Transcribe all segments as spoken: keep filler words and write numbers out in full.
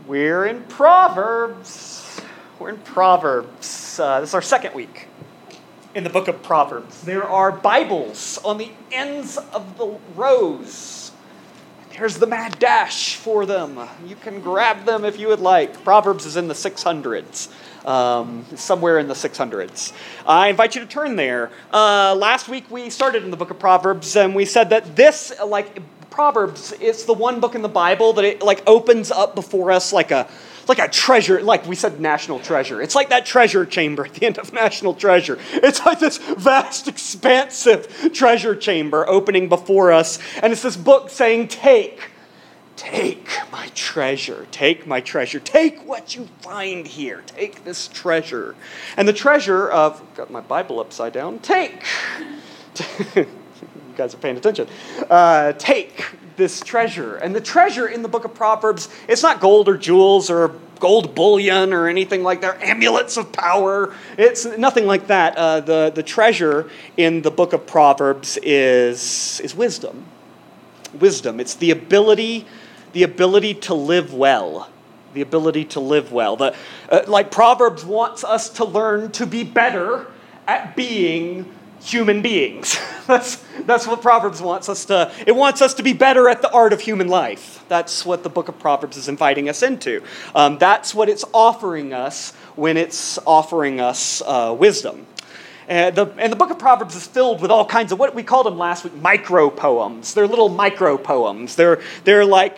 We're in Proverbs. We're in Proverbs. Uh, this is our second week in the book of Proverbs. There are Bibles on the ends of the rows. There's the mad dash for them. You can grab them if you would like. Proverbs is in the six hundreds. Um, somewhere in the six hundreds. I invite you to turn there. Uh, last week we started in the book of Proverbs, and we said that this, like Proverbs, is the one book in the Bible that it like opens up before us like a like a treasure, like we said, national treasure. It's like that treasure chamber at the end of National Treasure. It's like this vast, expansive treasure chamber opening before us, and it's this book saying, "Take." Take my treasure, take my treasure, take what you find here, take this treasure. And the treasure of, got my Bible upside down, take. You guys are paying attention. Uh, take this treasure. And the treasure in the book of Proverbs, it's not gold or jewels or gold bullion or anything like that, amulets of power. It's nothing like that. Uh, the, the treasure in the book of Proverbs is, is wisdom. Wisdom. It's the ability The ability to live well. The ability to live well. The, uh, like Proverbs wants us to learn to be better at being human beings. that's that's what Proverbs wants us to. It wants us to be better at the art of human life. That's what the book of Proverbs is inviting us into. Um, that's what it's offering us when it's offering us uh, wisdom. And the, and the book of Proverbs is filled with all kinds of what we called them last week, micro poems. They're little micro poems. They're they're like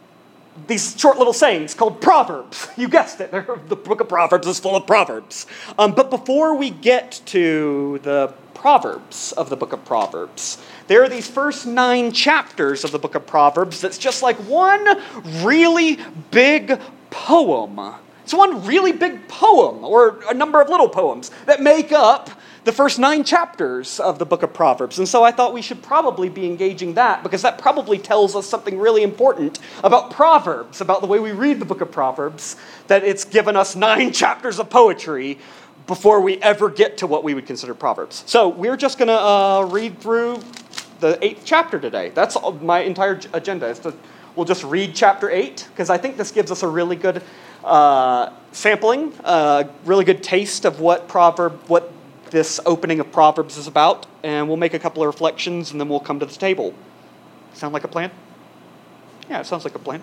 these short little sayings called Proverbs. You guessed it. They're, the book of Proverbs is full of Proverbs. Um, but before we get to the Proverbs of the book of Proverbs, there are these first nine chapters of the book of Proverbs that's just like one really big poem. It's one really big poem, or a number of little poems that make up the first nine chapters of the book of Proverbs. And so I thought we should probably be engaging that, because that probably tells us something really important about Proverbs, about the way we read the book of Proverbs, that it's given us nine chapters of poetry before we ever get to what we would consider Proverbs. So we're just going to uh, read through the eighth chapter today. That's all, my entire agenda. Is to, we'll just read chapter eight, because I think this gives us a really good uh, sampling, a uh, really good taste of what Proverb, what this opening of Proverbs is about, and we'll make a couple of reflections, and then we'll come to the table. Sound like a plan? Yeah, it sounds like a plan.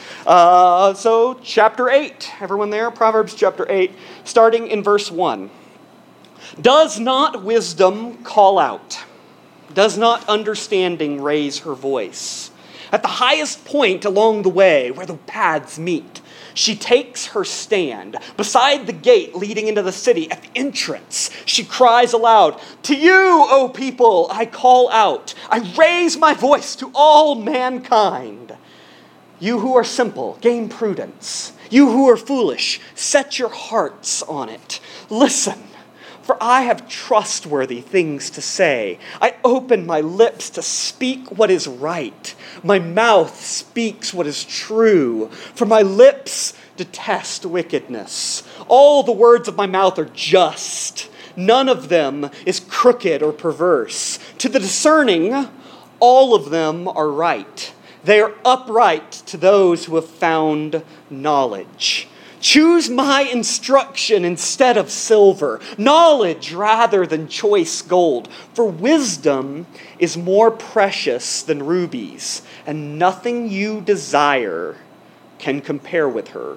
Uh, so, chapter eight. Everyone there? Proverbs chapter eight, starting in verse one. Does not wisdom call out? Does not understanding raise her voice? At the highest point along the way, where the paths meet, she takes her stand. Beside the gate leading into the city, at the entrance, she cries aloud, "To you, O people, I call out. I raise my voice to all mankind. You who are simple, gain prudence. You who are foolish, set your hearts on it. Listen, for I have trustworthy things to say. I open my lips to speak what is right. My mouth speaks what is true. For my lips detest wickedness. All the words of my mouth are just. None of them is crooked or perverse. To the discerning, all of them are right. They are upright to those who have found knowledge. Choose my instruction instead of silver, knowledge rather than choice gold. For wisdom is more precious than rubies, and nothing you desire can compare with her.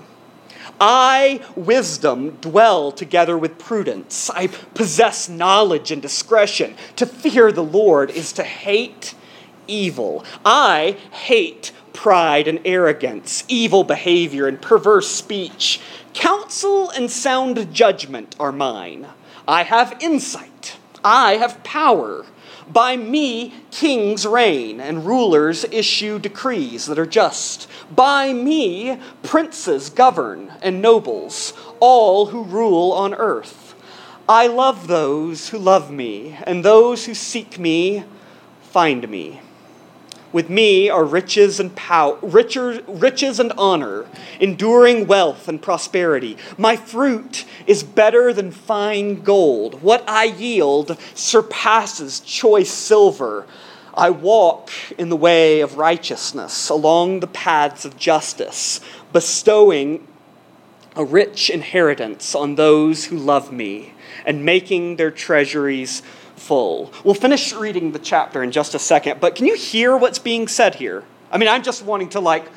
I, wisdom, dwell together with prudence. I possess knowledge and discretion. To fear the Lord is to hate evil. I hate pride and arrogance, evil behavior and perverse speech. Counsel and sound judgment are mine. I have insight. I have power. By me, kings reign and rulers issue decrees that are just. By me, princes govern and nobles, all who rule on earth. I love those who love me, and those who seek me find me. With me are riches and power, richer, riches and honor, enduring wealth and prosperity. My fruit is better than fine gold. What I yield surpasses choice silver. I walk in the way of righteousness, along the paths of justice, bestowing a rich inheritance on those who love me and making their treasuries full. We'll finish reading the chapter in just a second, but can you hear what's being said here? I mean, I'm just wanting to like,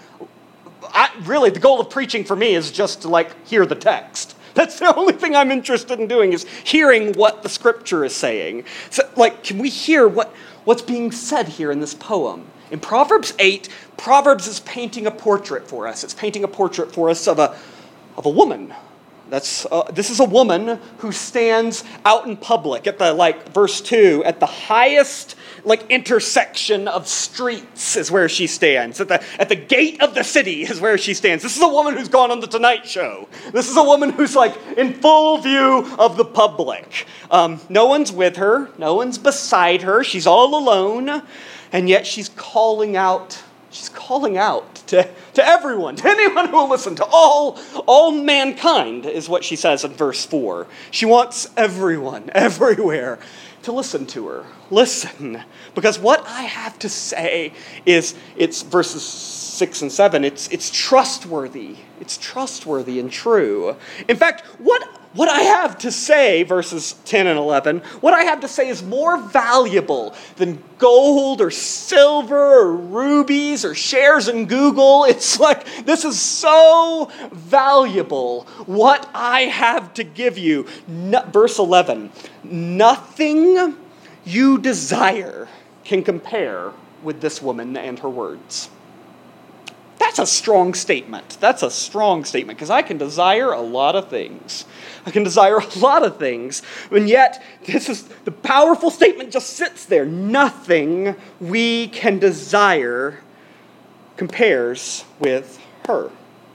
I, really, the goal of preaching for me is just to like hear the text. That's the only thing I'm interested in doing, is hearing what the scripture is saying. So, like, can we hear what, what's being said here in this poem? In Proverbs eight, Proverbs is painting a portrait for us. It's painting a portrait for us of a of a woman. That's uh, this is a woman who stands out in public at the, like, verse two, at the highest, like, intersection of streets is where she stands. At the at the gate of the city is where she stands. This is a woman who's gone on the Tonight Show. This is a woman who's, like, in full view of the public. Um, no one's with her. No one's beside her. She's all alone. And yet she's calling out, she's calling out to, to everyone, to anyone who will listen, to all, all mankind, is what she says in verse four. She wants everyone, everywhere, to listen to her. Listen, because what I have to say is, it's verses six and seven, it's, it's trustworthy. It's trustworthy and true. In fact, what What I have to say, verses ten and eleven, what I have to say is more valuable than gold or silver or rubies or shares in Google. It's like, this is so valuable, what I have to give you. No, verse eleven, nothing you desire can compare with this woman and her words. That's a strong statement. That's a strong statement, because I can desire a lot of things. I can desire a lot of things, and yet this is the powerful statement just sits there. Nothing we can desire compares with her.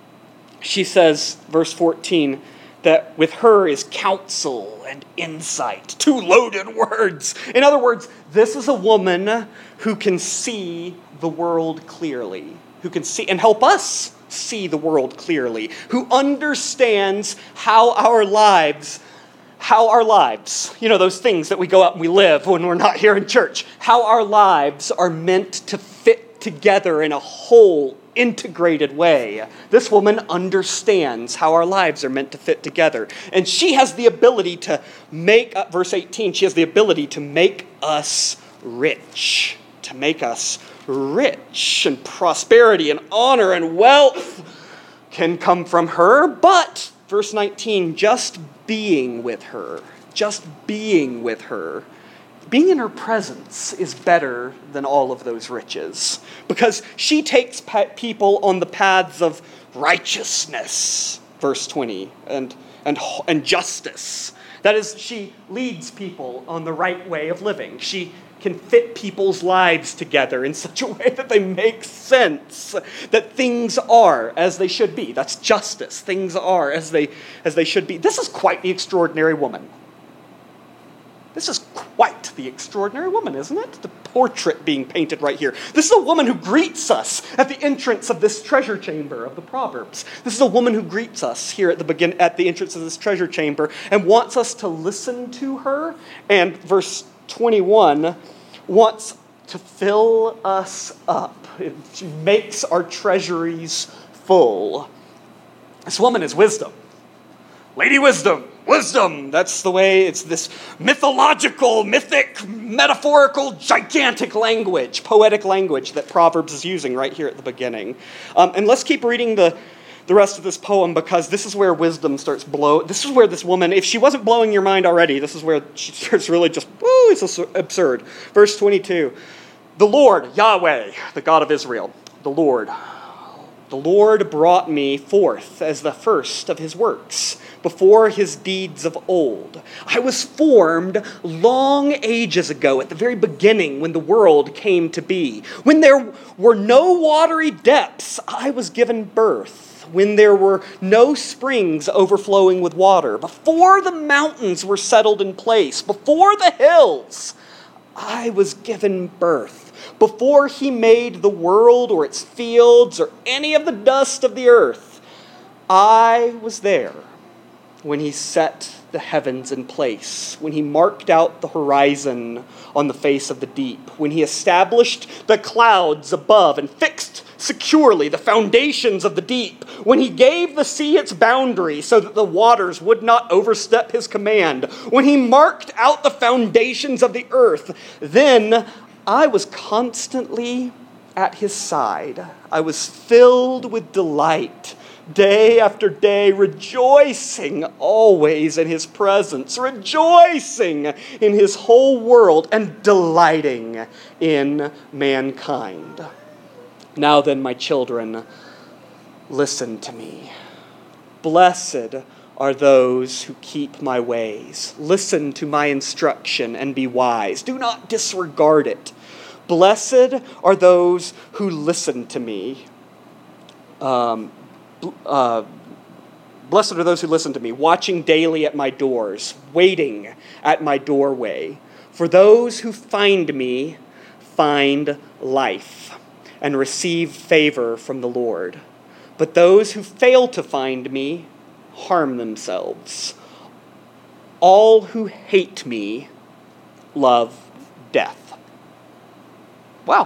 She says, verse fourteen, that with her is counsel and insight. Two loaded words. In other words, this is a woman who can see the world clearly, who can see and help us see the world clearly, who understands how our lives, how our lives, you know, those things that we go out and we live when we're not here in church, how our lives are meant to fit together in a whole, integrated way. This woman understands how our lives are meant to fit together. And she has the ability to make, uh, verse eighteen, she has the ability to make us rich, to make us rich, and prosperity and honor and wealth can come from her. But, verse nineteen, just being with her, just being with her, being in her presence is better than all of those riches, because she takes people on the paths of righteousness, verse twenty, and, and, and justice. That is, she leads people on the right way of living. She can fit people's lives together in such a way that they make sense, that things are as they should be. That's justice. Things are as they as they should be. This is quite the extraordinary woman. This is quite the extraordinary woman, isn't it? The portrait being painted right here. This is a woman who greets us at the entrance of this treasure chamber of the Proverbs. This is a woman who greets us here at the begin at the entrance of this treasure chamber and wants us to listen to her. And verse twenty-one wants to fill us up. She makes our treasuries full. This woman is wisdom. Lady Wisdom. Wisdom. That's the way, it's this mythological, mythic, metaphorical, gigantic language, poetic language that Proverbs is using right here at the beginning. Um, and let's keep reading the the rest of this poem, because this is where wisdom starts blow. This is where this woman, if she wasn't blowing your mind already, this is where she starts really just, woo, it's absurd. Verse twenty-two, the Lord, Yahweh, the God of Israel, the Lord, the Lord brought me forth as the first of his works, before his deeds of old. I was formed long ages ago, at the very beginning, when the world came to be. When there were no watery depths, I was given birth. When there were no springs overflowing with water, before the mountains were settled in place, before the hills, I was given birth. Before he made the world or its fields or any of the dust of the earth, I was there. when he set the heavens in place, when he marked out the horizon on the face of the deep, when he established the clouds above and fixed securely the foundations of the deep, when he gave the sea its boundary so that the waters would not overstep his command, when he marked out the foundations of the earth, then I was constantly at his side. I was filled with delight, day after day, rejoicing always in his presence, rejoicing in his whole world, and delighting in mankind. Now then, my children, listen to me. Blessed are those who keep my ways. Listen to my instruction and be wise. Do not disregard it. Blessed are those who listen to me. Um, uh, blessed are those who listen to me, watching daily at my doors, waiting at my doorway. For those who find me find life and receive favor from the Lord. But those who fail to find me harm themselves. All who hate me love death. Wow.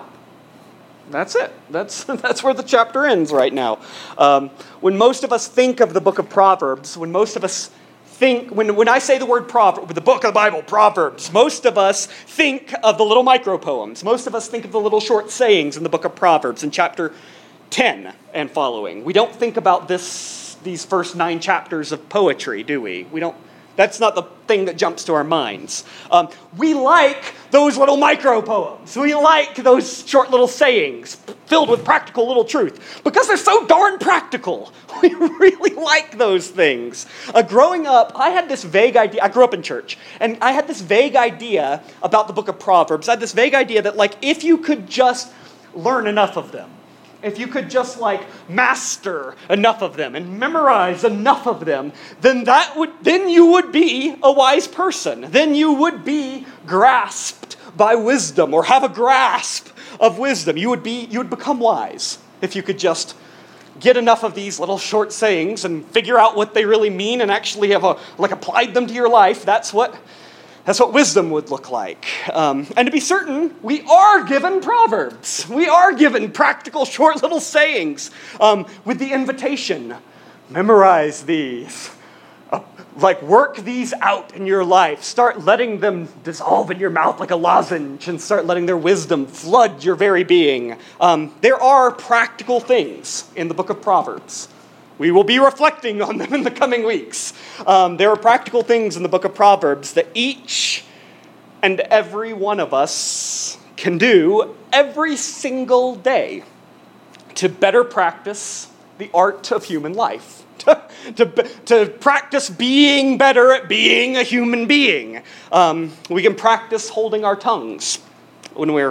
That's it. That's that's where the chapter ends right now. Um, when most of us think of the book of Proverbs, when most of us think, when, when I say the word proverb, the book of the Bible, Proverbs, most of us think of the little micro-poems. Most of us think of the little short sayings in the book of Proverbs in chapter ten and following. We don't think about this, these first nine chapters of poetry, do we? We don't. That's not the thing that jumps to our minds. Um, we like those little micro-poems. We like those short little sayings filled with practical little truth because they're so darn practical. We really like those things. Uh, growing up, I had this vague idea. I grew up in church, and I had this vague idea about the book of Proverbs. I had this vague idea that, like, if you could just learn enough of them, if you could just like master enough of them and memorize enough of them, then that would then you would be a wise person. Then you would be grasped by wisdom or have a grasp of wisdom. You would be you would become wise if you could just get enough of these little short sayings and figure out what they really mean and actually have a, like applied them to your life. That's what That's what wisdom would look like. Um, and to be certain, we are given Proverbs. We are given practical, short little sayings um, with the invitation. Memorize these. Uh, like, work these out in your life. Start letting them dissolve in your mouth like a lozenge and start letting their wisdom flood your very being. Um, there are practical things in the book of Proverbs. We will be reflecting on them in the coming weeks. Um, there are practical things in the book of Proverbs that each and every one of us can do every single day to better practice the art of human life, to, to, to practice being better at being a human being. Um, we can practice holding our tongues when we're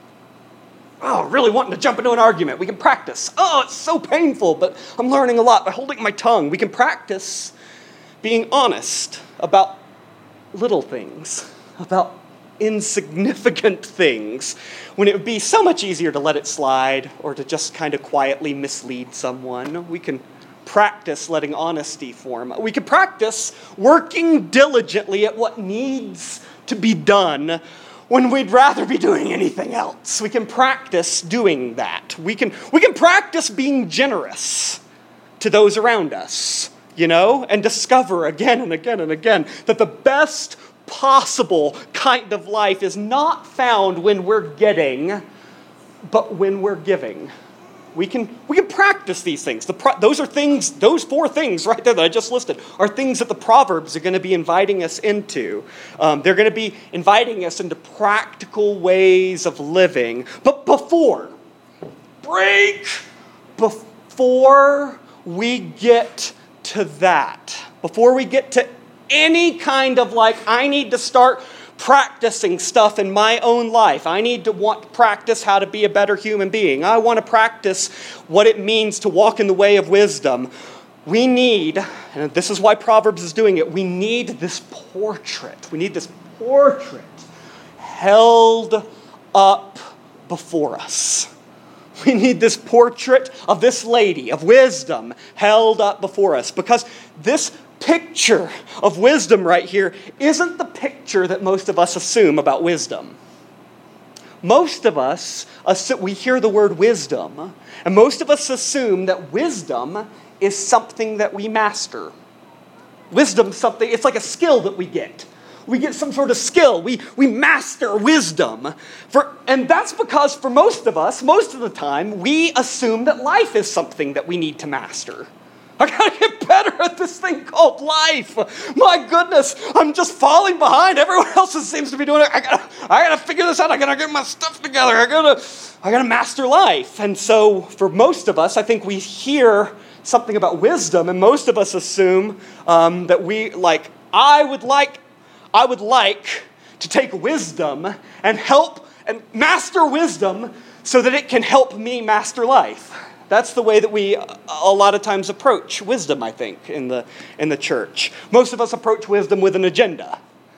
Oh, really wanting to jump into an argument. We can practice. Oh, it's so painful, but I'm learning a lot by holding my tongue. We can practice being honest about little things, about insignificant things, when it would be so much easier to let it slide or to just kind of quietly mislead someone. We can practice letting honesty form. We can practice working diligently at what needs to be done when we'd rather be doing anything else. We can practice doing that. We can we can practice being generous to those around us, you know, and discover again and again and again that the best possible kind of life is not found when we're getting, but when we're giving. We can we can practice these things. The pro- those are things, those four things right there that I just listed are things that the Proverbs are going to be inviting us into. Um, they're going to be inviting us into practical ways of living. But before, break, before we get to that, before we get to any kind of like, I need to start practicing stuff in my own life. I need to want to practice how to be a better human being. I want to practice what it means to walk in the way of wisdom. We need, and this is why Proverbs is doing it, we need this portrait. We need this portrait held up before us. We need this portrait of this lady of wisdom held up before us because this picture of wisdom right here isn't the picture that most of us assume about wisdom. Most of us, we hear the word wisdom, and most of us assume that wisdom is something that we master. Wisdom, something, it's like a skill that we get. We get some sort of skill. We, we master wisdom. For, and that's because for most of us, most of the time, we assume that life is something that we need to master. I gotta get better at this thing called life. My goodness, I'm just falling behind. Everyone else seems to be doing it. I gotta, I gotta figure this out. I gotta get my stuff together. I gotta, I gotta master life. And so, for most of us, I think we hear something about wisdom, and most of us assume um, that we like. I would like, I would like to take wisdom and help and master wisdom so that it can help me master life. That's the way that we a lot of times approach wisdom, I think, in the in the church. Most of us approach wisdom with an agenda.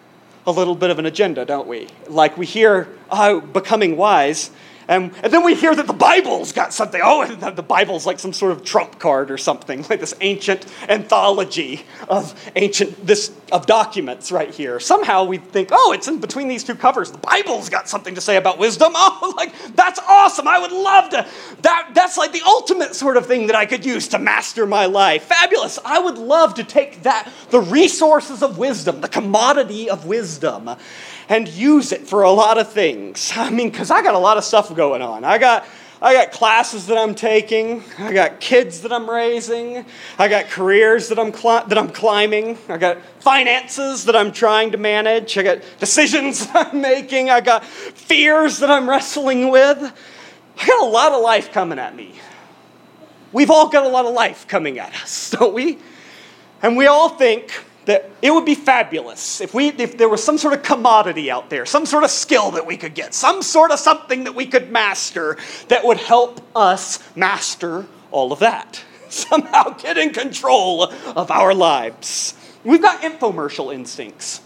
A little bit of an agenda, don't we? Like we hear, oh, becoming wise, and, and then we hear that the Bible's got something. Oh, and the Bible's like some sort of trump card or something, like this ancient anthology of ancient this of documents right here. Somehow we think, oh, it's in between these two covers. The Bible's got something to say about wisdom. Oh, like that's awesome. I would love to. That that's like the ultimate sort of thing that I could use to master my life. Fabulous. I would love to take that, the resources of wisdom, the commodity of wisdom, and use it for a lot of things. I mean, because I got a lot of stuff going on. I got I got classes that I'm taking. I got kids that I'm raising. I got careers that I'm cli- that I'm climbing. I got finances that I'm trying to manage. I got decisions that I'm making. I got fears that I'm wrestling with. I got a lot of life coming at me. We've all got a lot of life coming at us, don't we? And we all think that it would be fabulous if we if there was some sort of commodity out there, some sort of skill that we could get, some sort of something that we could master that would help us master all of that. Somehow get in control of our lives. We've got infomercial instincts.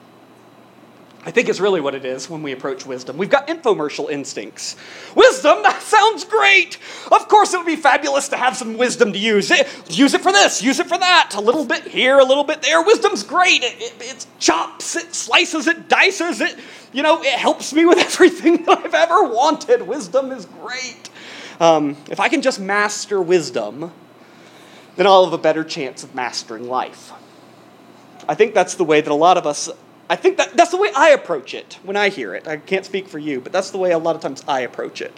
I think is really what it is when we approach wisdom. We've got infomercial instincts. Wisdom, that sounds great. Of course it would be fabulous to have some wisdom to use. It, use it for this, use it for that. A little bit here, a little bit there. Wisdom's great. It, it, it chops, it slices, it dices. It, you know, it helps me with everything that I've ever wanted. Wisdom is great. Um, if I can just master wisdom, then I'll have a better chance of mastering life. I think that's the way that a lot of us I think that that's the way I approach it when I hear it. I can't speak for you, but that's the way a lot of times I approach it.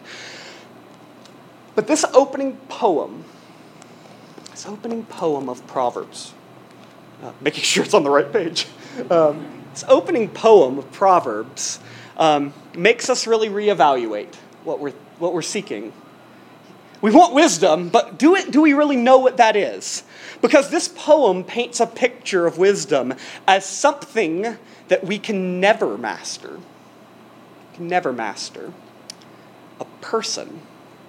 But this opening poem, this opening poem of Proverbs, uh, making sure it's on the right page, um, this opening poem of Proverbs um, makes us really reevaluate what we're what we're seeking. We want wisdom, but do it? Do we really know what that is? Because this poem paints a picture of wisdom as something that we can never master. Can never master. A person.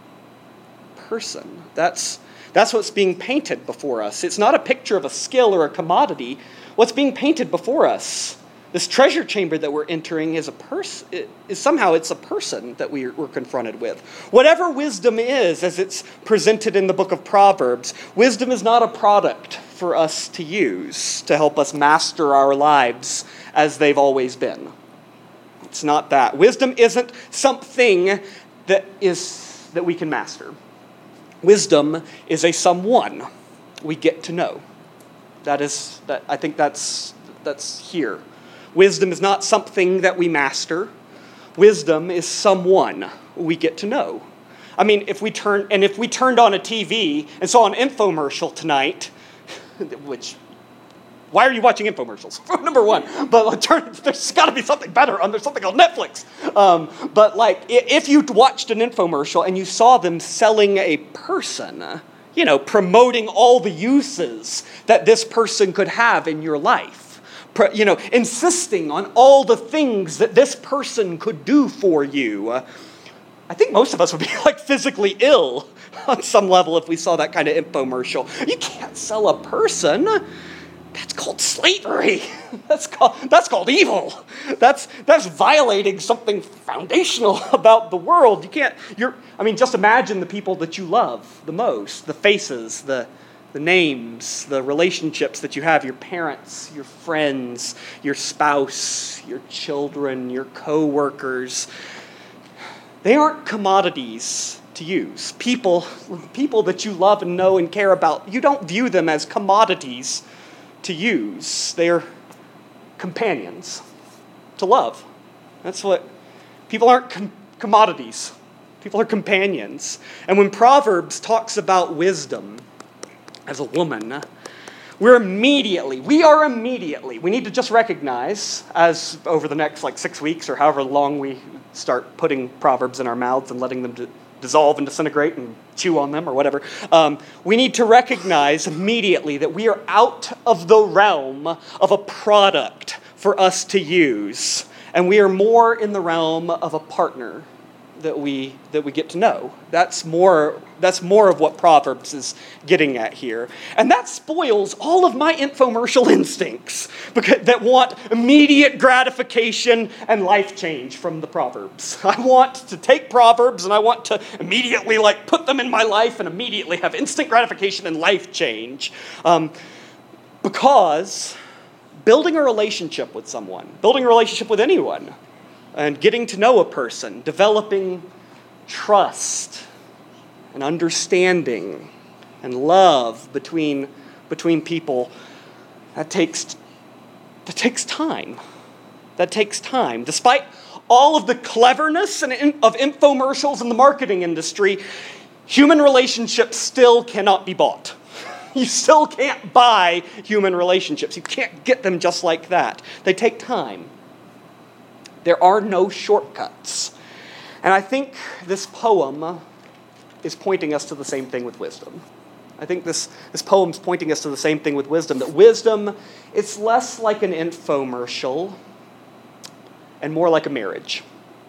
Person. That's, that's what's being painted before us. It's not a picture of a skill or a commodity. What's being painted before us, this treasure chamber that we're entering, is a person. Is somehow it's a person that we're, we're confronted with. Whatever wisdom is, as it's presented in the book of Proverbs, wisdom is not a product for us to use to help us master our lives as they've always been. It's not that. Wisdom isn't something that is that we can master. Wisdom is a someone we get to know. That is that I think that's that's here. Wisdom is not something that we master. Wisdom is someone we get to know. I mean, if we turn and if we turned on a T V and saw an infomercial tonight, which, why are you watching infomercials? Number one, but turn, there's got to be something better on. There's something called Netflix. Um, but like, if you watched an infomercial and you saw them selling a person, you know, promoting all the uses that this person could have in your life. You know, insisting on all the things that this person could do for you. Uh, I think most of us would be like physically ill on some level if we saw that kind of infomercial. You can't sell a person. That's called slavery. That's called that's called evil. That's that's violating something foundational about the world. You can't. You're. I mean, just imagine the people that you love the most, the faces, the The names, the relationships that you have, your parents, your friends, your spouse, your children, your co-workers, they aren't commodities to use. People, people that you love and know and care about, you don't view them as commodities to use. They're companions to love. That's what, people aren't com- commodities. People are companions. And when Proverbs talks about wisdom as a woman, we're immediately, we are immediately, we need to just recognize, as over the next like six weeks or however long we start putting Proverbs in our mouths and letting them d- dissolve and disintegrate and chew on them or whatever, um, we need to recognize immediately that we are out of the realm of a product for us to use, and we are more in the realm of a partner that we that we get to know. That's more that's more of what Proverbs is getting at here. And that spoils all of my infomercial instincts because that want immediate gratification and life change from the Proverbs. I want to take Proverbs and I want to immediately like put them in my life and immediately have instant gratification and life change. Um, because building a relationship with someone, building a relationship with anyone, and getting to know a person, developing trust and understanding and love between, between people, that takes, that takes time. That takes time. Despite all of the cleverness and in, of infomercials in the marketing industry, human relationships still cannot be bought. You still can't buy human relationships. You can't get them just like that. They take time. There are no shortcuts. And I think this poem is pointing us to the same thing with wisdom. I think this, this poem's pointing us to the same thing with wisdom, that wisdom, it's less like an infomercial and more like a marriage.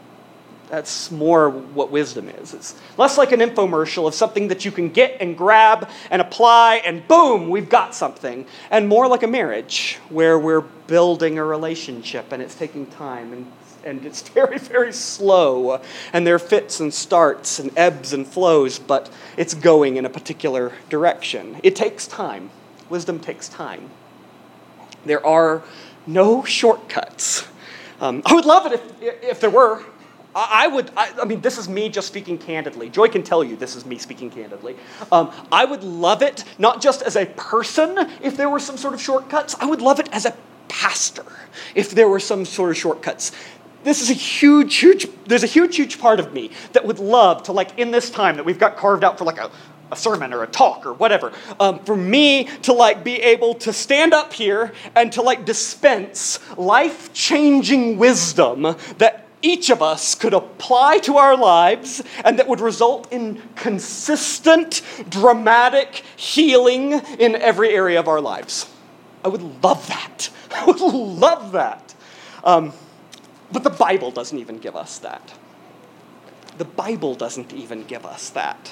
That's more what wisdom is. It's less like an infomercial of something that you can get and grab and apply and boom, we've got something. And more like a marriage where we're building a relationship and it's taking time and, and it's very, very slow. And there are fits and starts and ebbs and flows, but it's going in a particular direction. It takes time. Wisdom takes time. There are no shortcuts. Um, I would love it if, if there were. I would, I, I mean, this is me just speaking candidly. Joy can tell you this is me speaking candidly. Um, I would love it, not just as a person, if there were some sort of shortcuts. I would love it as a pastor, if there were some sort of shortcuts. This is a huge, huge, there's a huge, huge part of me that would love to, like, in this time that we've got carved out for, like, a, a sermon or a talk or whatever, um, for me to, like, be able to stand up here and to, like, dispense life-changing wisdom that each of us could apply to our lives and that would result in consistent, dramatic healing in every area of our lives. I would love that. I would love that. Um, but the Bible doesn't even give us that. The Bible doesn't even give us that.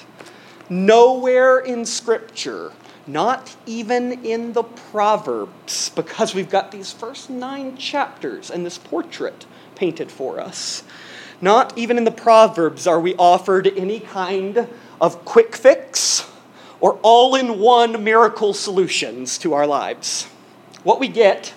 Nowhere in Scripture, not even in the Proverbs, because we've got these first nine chapters and this portrait painted for us. Not even in the Proverbs are we offered any kind of quick fix or all-in-one miracle solutions to our lives. What we get,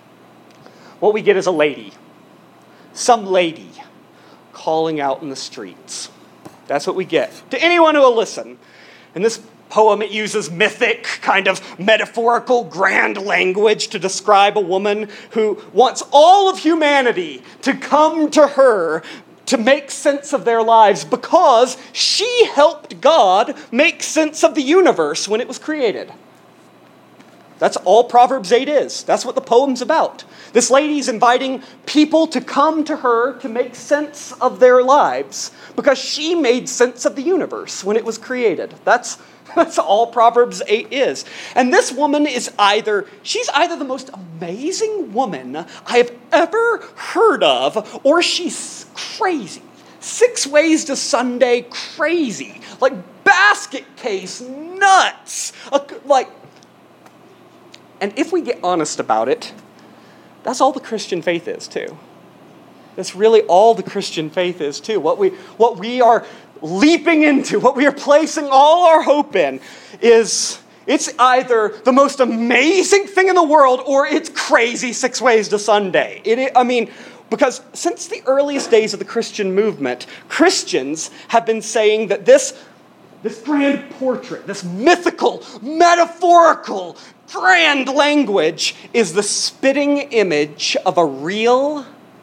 what we get is a lady, some lady calling out in the streets. That's what we get. To anyone who will listen. In this poem, it uses mythic, kind of metaphorical, grand language to describe a woman who wants all of humanity to come to her to make sense of their lives because she helped God make sense of the universe when it was created. That's all Proverbs eight is. That's what the poem's about. This lady's inviting people to come to her to make sense of their lives because she made sense of the universe when it was created. That's That's all Proverbs eight is. And this woman is either, she's either the most amazing woman I have ever heard of, or she's crazy. Six Ways to Sunday crazy. Like basket case nuts. Like, and if we get honest about it, that's all the Christian faith is too. That's really all the Christian faith is too. What we, what we are leaping into, what we are placing all our hope in is, it's either the most amazing thing in the world or it's crazy six ways to Sunday. It, I mean, because since the earliest days of the Christian movement, Christians have been saying that this, this grand portrait, this mythical, metaphorical, grand language is the spitting image of a real,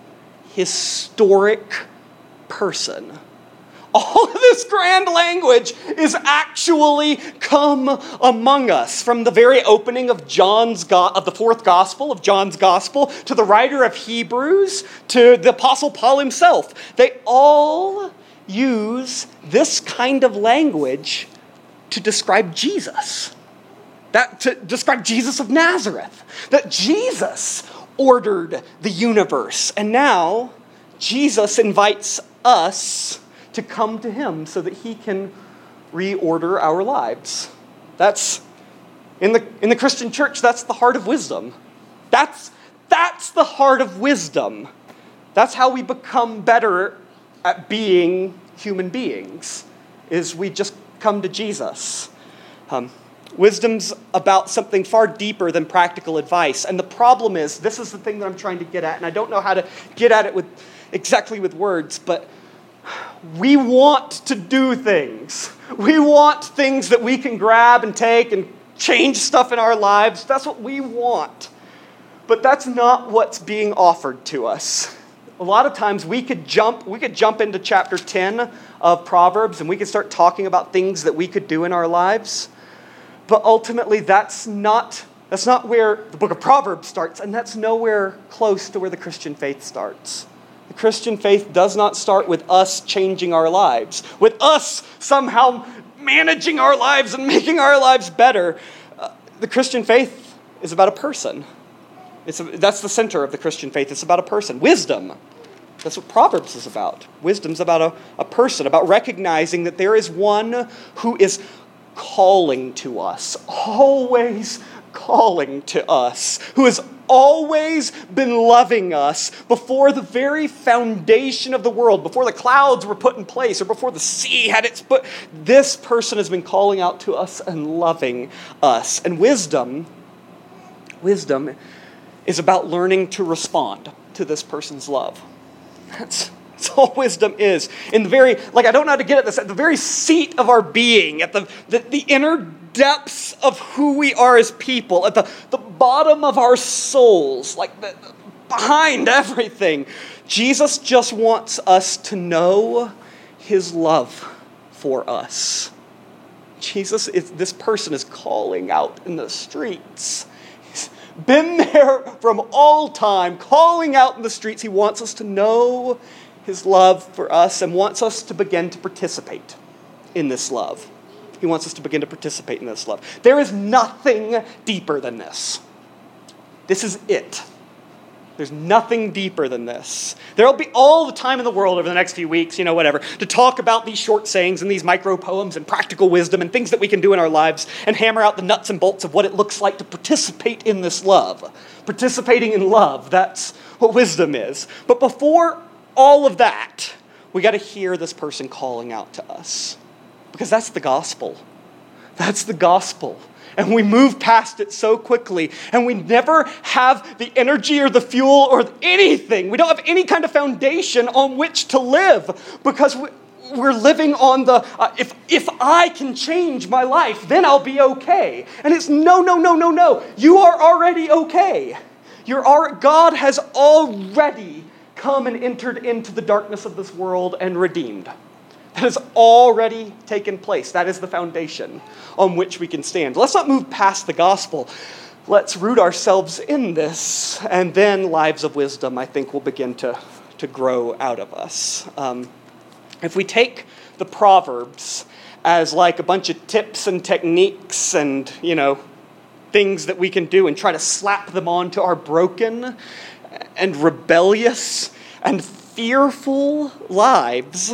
historic person. All of this grand language is actually come among us. From the very opening of John's go- of the fourth gospel, of John's gospel, to the writer of Hebrews, to the Apostle Paul himself. They all use this kind of language to describe Jesus. That to describe Jesus of Nazareth. That Jesus ordered the universe. And now Jesus invites us to come to him so that he can reorder our lives. That's, in the, in the Christian church, that's the heart of wisdom. That's, that's the heart of wisdom. That's how we become better at being human beings, is we just come to Jesus. Um, wisdom's about something far deeper than practical advice. And the problem is, this is the thing that I'm trying to get at, and I don't know how to get at it with exactly with words, but we want to do things. We want things that we can grab and take and change stuff in our lives. That's what we want. But that's not what's being offered to us. A lot of times we could jump, we could jump into chapter ten of Proverbs and we could start talking about things that we could do in our lives. But ultimately that's not, that's not where the book of Proverbs starts, and that's nowhere close to where the Christian faith starts. The Christian faith does not start with us changing our lives, with us somehow managing our lives and making our lives better. Uh, the Christian faith is about a person. It's a, that's the center of the Christian faith. It's about a person. Wisdom. That's what Proverbs is about. Wisdom's about a, a person, about recognizing that there is one who is calling to us, always calling to us, who has always been loving us before the very foundation of the world, before the clouds were put in place, or before the sea had its foot. This person has been calling out to us and loving us. And wisdom, wisdom is about learning to respond to this person's love. That's That's all wisdom is. In the very, like I don't know how to get at this, at the very seat of our being, at the, the, the inner depths of who we are as people, at the, the bottom of our souls, like the, behind everything, Jesus just wants us to know his love for us. Jesus, is, this person is calling out in the streets. He's been there from all time, calling out in the streets. He wants us to know his love for us and wants us to begin to participate in this love. He wants us to begin to participate in this love. There is nothing deeper than this. This is it. There's nothing deeper than this. There will be all the time in the world over the next few weeks, you know, whatever, to talk about these short sayings and these micro poems and practical wisdom and things that we can do in our lives and hammer out the nuts and bolts of what it looks like to participate in this love. Participating in love, that's what wisdom is. But before all of that, we got to hear this person calling out to us. Because that's the gospel. That's the gospel. And we move past it so quickly. And we never have the energy or the fuel or anything. We don't have any kind of foundation on which to live. Because we, we're living on the, uh, if, if I can change my life, then I'll be okay. And it's no, no, no, no, no. You are already okay. You're al- God has already come and entered into the darkness of this world and redeemed. That has already taken place. That is the foundation on which we can stand. Let's not move past the gospel. Let's root ourselves in this, and then lives of wisdom, I think, will begin to, to grow out of us. Um, if we take the Proverbs as like a bunch of tips and techniques and, you know, things that we can do and try to slap them onto our broken and rebellious and fearful lives,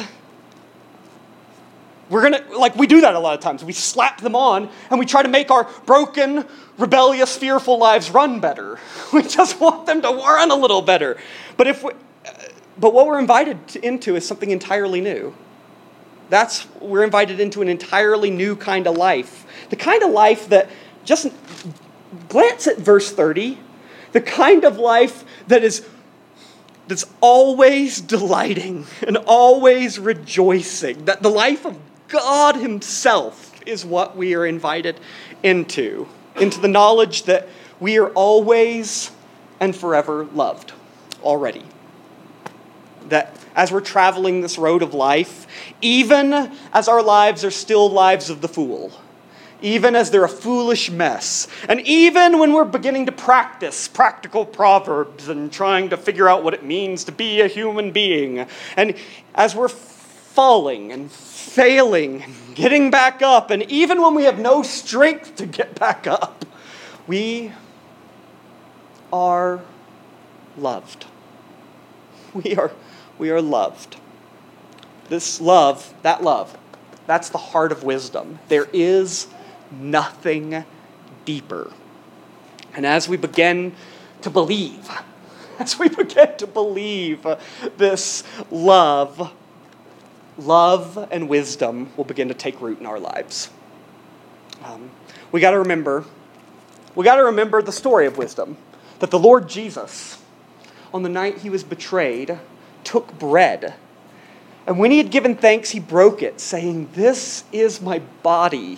we're going to, like we do that a lot of times. We slap them on and we try to make our broken, rebellious, fearful lives run better. We just want them to run a little better. But if we, but what we're invited to, into is something entirely new. That's, we're invited into an entirely new kind of life. The kind of life that, just glance at verse thirty, the kind of life that is that's always delighting and always rejoicing. That the life of God himself is what we are invited into. Into the knowledge that we are always and forever loved already. That as we're traveling this road of life, even as our lives are still lives of the fool, even as they're a foolish mess, and even when we're beginning to practice practical proverbs and trying to figure out what it means to be a human being, and as we're falling and failing and getting back up, and even when we have no strength to get back up, we are loved. We are, we are loved. This love, that love, that's the heart of wisdom. There is nothing deeper. And as we begin to believe, as we begin to believe this love, love and wisdom will begin to take root in our lives. Um, we got to remember, we got to remember the story of wisdom, that the Lord Jesus, on the night he was betrayed, took bread. And when he had given thanks, he broke it, saying, "This is my body,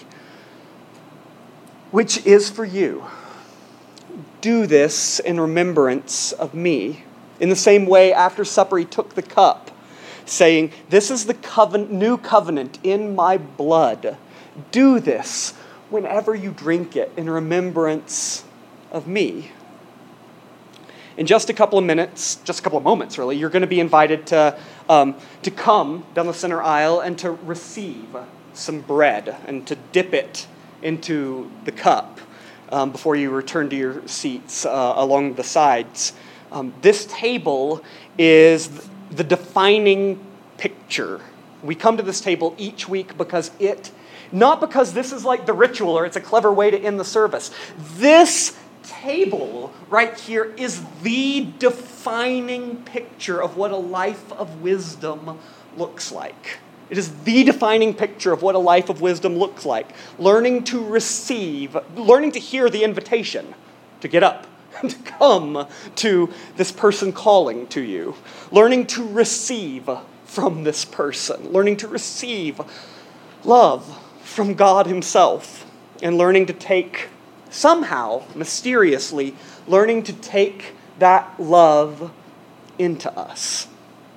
which is for you. Do this in remembrance of me." In the same way, after supper, he took the cup, saying, "This is the covenant, new covenant in my blood. Do this whenever you drink it in remembrance of me." In just a couple of minutes, just a couple of moments really, you're going to be invited to, um, to come down the center aisle and to receive some bread and to dip it into the cup um, before you return to your seats uh, along the sides. Um, this table is the defining picture. We come to this table each week because it, not because this is like the ritual or it's a clever way to end the service. This table right here is the defining picture of what a life of wisdom looks like. It is the defining picture of what a life of wisdom looks like. Learning to receive, learning to hear the invitation to get up and to come to this person calling to you. Learning to receive from this person. Learning to receive love from God himself. And learning to take, somehow, mysteriously, learning to take that love into us.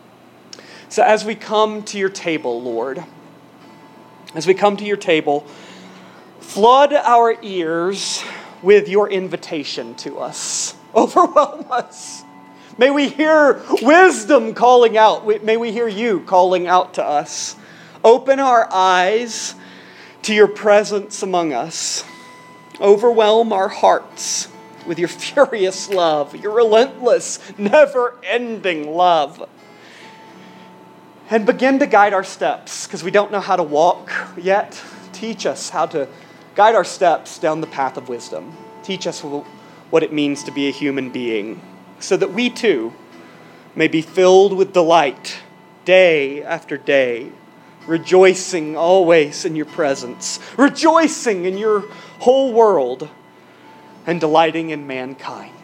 So as we come to your table, Lord, as we come to your table, flood our ears with your invitation to us. Overwhelm us. May we hear wisdom calling out. May we hear you calling out to us. Open our eyes to your presence among us. Overwhelm our hearts with your furious love, your relentless, never-ending love. And begin to guide our steps, because we don't know how to walk yet. Teach us how to guide our steps down the path of wisdom. Teach us what it means to be a human being, so that we too may be filled with delight day after day, rejoicing always in your presence, rejoicing in your whole world, and delighting in mankind.